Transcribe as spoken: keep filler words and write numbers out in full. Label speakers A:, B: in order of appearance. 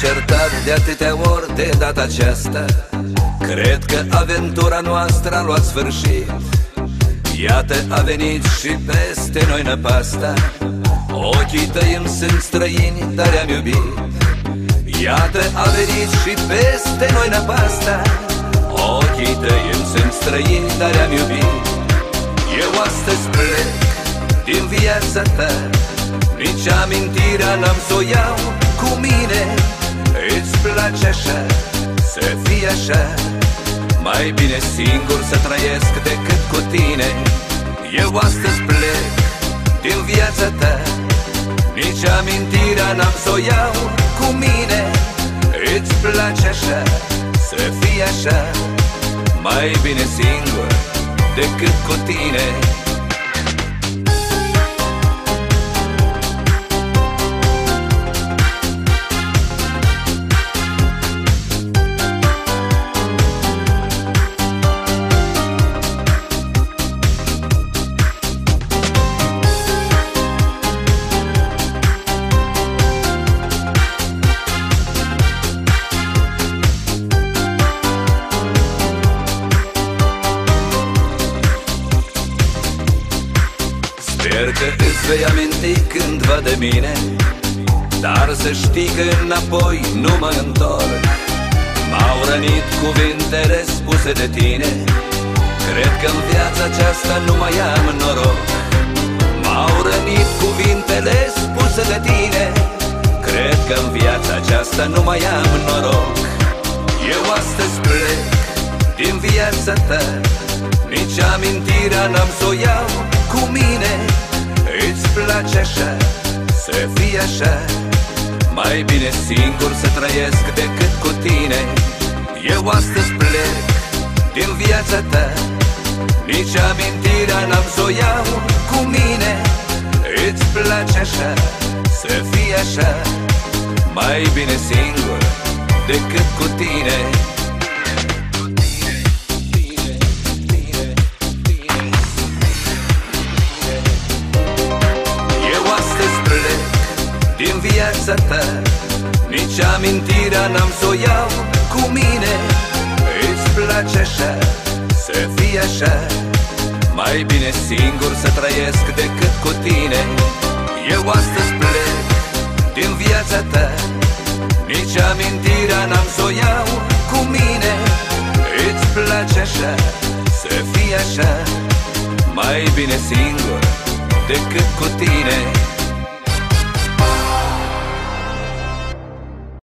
A: certat de atâtea ori de data aceasta. Cred că aventura noastră a luat sfârșit. Iată a venit și peste noi năpasta. Ochii tăi îmi sunt străini, dar i-am iubit. Iată a venit și peste noi năpasta. Ochii tăi îmi sunt străini, dar i-am iubit. Eu astăzi plec din viața ta, nici amintirea n-am s-o iau cu mine. Îți place așa, să fii așa, mai bine singur să trăiesc decât cu tine. Eu astăzi plec din viața ta, nici amintirea n-am s-o iau cu mine. Îți place așa, să fii așa, mai bine singur decât cu tine. Sper că îți vei aminti cândva de mine, dar să știi că înapoi nu mă întorc. M-au rănit cuvintele spuse de tine, cred că în viața aceasta nu mai am noroc. M-au rănit cuvintele spuse de tine, cred că în viața aceasta nu mai am noroc. Eu astăzi plec din viața ta, nici amintirea n-am s-o iau cu mine. Îți place așa, să fii așa, mai bine singur să trăiesc decât cu tine. Eu astăzi plec din viața ta, nici amintirea n-am s-o iau cu mine. Îți place așa, să fii așa, mai bine singur decât cu tine. Din viața ta, nici amintirea n-am s-o iau cu mine. Îți place așa, să fii așa, mai bine singur să trăiesc decât cu tine. Eu astăzi plec din viața ta, nici amintirea n-am s-o iau cu mine. Îți place așa, să fii așa, mai bine singur decât cu tine.